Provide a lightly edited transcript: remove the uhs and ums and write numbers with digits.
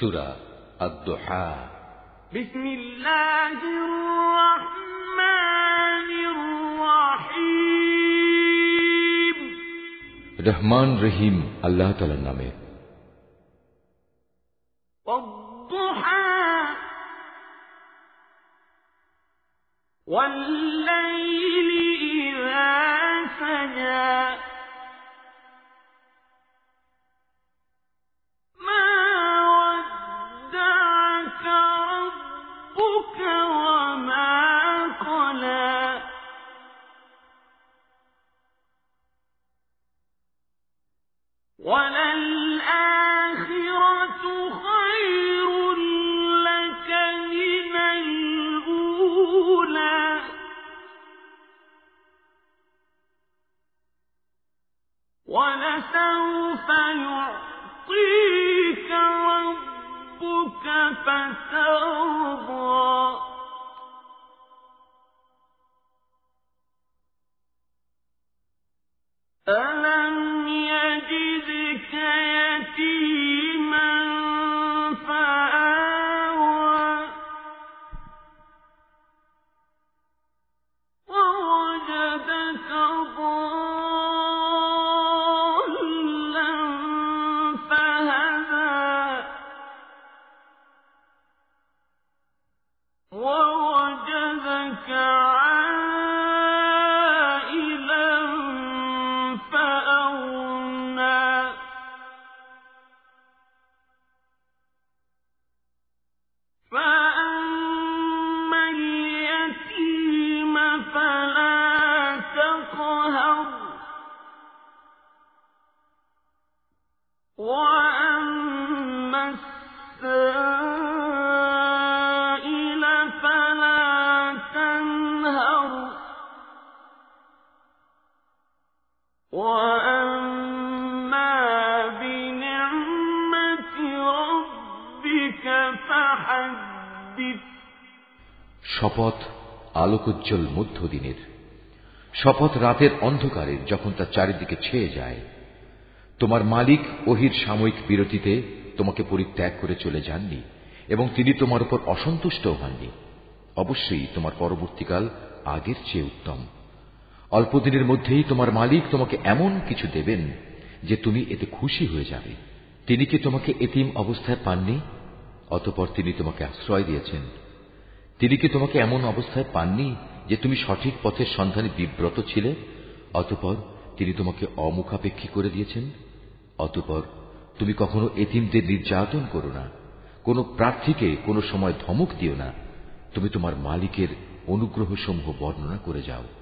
সূরা আদ-দুহা। বিসমিল্লাহির রহমানির রহিম। রহমান রহিম আল্লাহ তাআলার নামে। ওয়াদ-দুহা ওয়াল-লাইলি ইযা সাজা وَلَلْآخِرَةُ خَيْرٌ لَكَ مِنَ الْأُولَى وَلَسَوْفَ يُعْطِيكَ رَبُّكَ فَتَرْضَىٰ أَلَمْ يَجِدْكَ يَتِيمًا فَآوَىٰ وَوَجَدَكَ ضَالًّا فَهَدَىٰ وَوَجَدَكَ وَأَمَّا السَّائِلَ فَلَا تَنْهَرْ وَأَمَّا بِنِعْمَةِ رَبِّكَ فَحَدِّثْ। শপথ আলোকোজ্জ্বল মধ্যদিনের, শপথ রাতের অন্ধকারের যখন তা চারিদিকে ছেয়ে যায়। তোমার মালিক ওহীর সাময়িক বিরতিতে তোমাকে পরিত্যাগ করে চলে যাননি এবং তিনি তোমার উপর অসন্তুষ্ট হননি। অবশ্যই তোমার পরবর্তীকাল আগের চেয়ে উত্তম। অল্পদিনের মধ্যেই তোমার মালিক তোমাকে এমন কিছু দেবেন যে তুমি এতে খুশি হয়ে যাবে। তিনি কি তোমাকে এতিম অবস্থায় পাননি? অতঃপর তিনি তোমাকে আশ্রয় দিয়েছেন। তিনি কি তোমাকে এমন অবস্থায় পাননি যে তুমি সঠিক পথের সন্ধানে বিব্রত ছিলে? অতঃপর তিনি তোমাকে অমুখাপেক্ষী করে দিয়েছেন। অতঃপর তুমি কখনো এতিমদের নির্যাতন করো না, কোন প্রার্থীকে কোন সময় ধমক দিও না। তুমি তোমার মালিকের অনুগ্রহসমূহ বর্ণনা করে যাও।